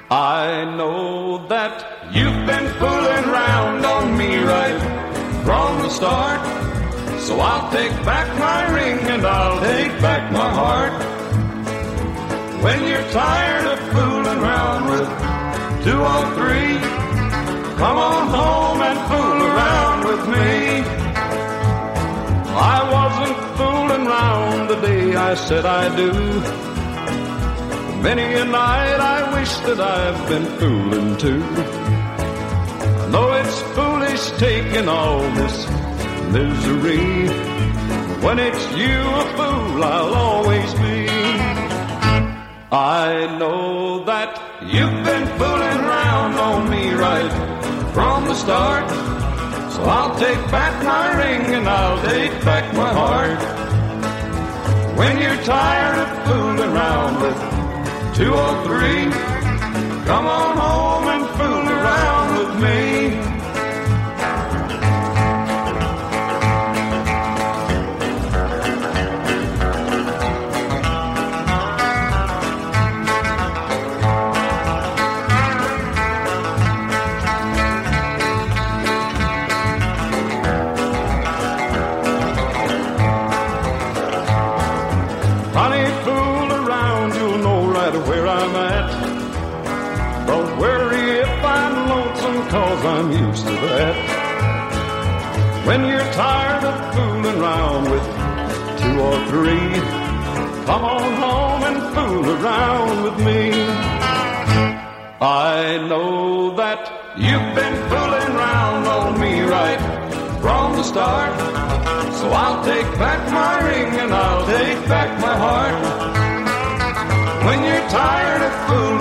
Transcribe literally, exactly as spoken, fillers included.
I know that you've been fooling around on me right from the start. So I'll take back my ring and I'll take back my heart. When you're tired of fooling around with two or three, come on home and fool around with me. I wasn't fooling around the day I said I do. Many a night I wish that I've been fooling too. I know it's foolish taking all this misery. When it's you a fool I'll always be. I know that you've been fooling around on me right from the start. So I'll take back my ring and I'll take back my heart. When you're tired of fooling around with two or three, come on home and fool around with me. Honey, fool around, you'll know right where I'm at. Don't worry if I'm lonesome, cause I'm used to that. When you're tired of fooling around with two or three, come on home and fool around with me. I know that you've been fooling around on me right from the start. So I'll take back my ring and I'll take back my heart. When you're tired of fooling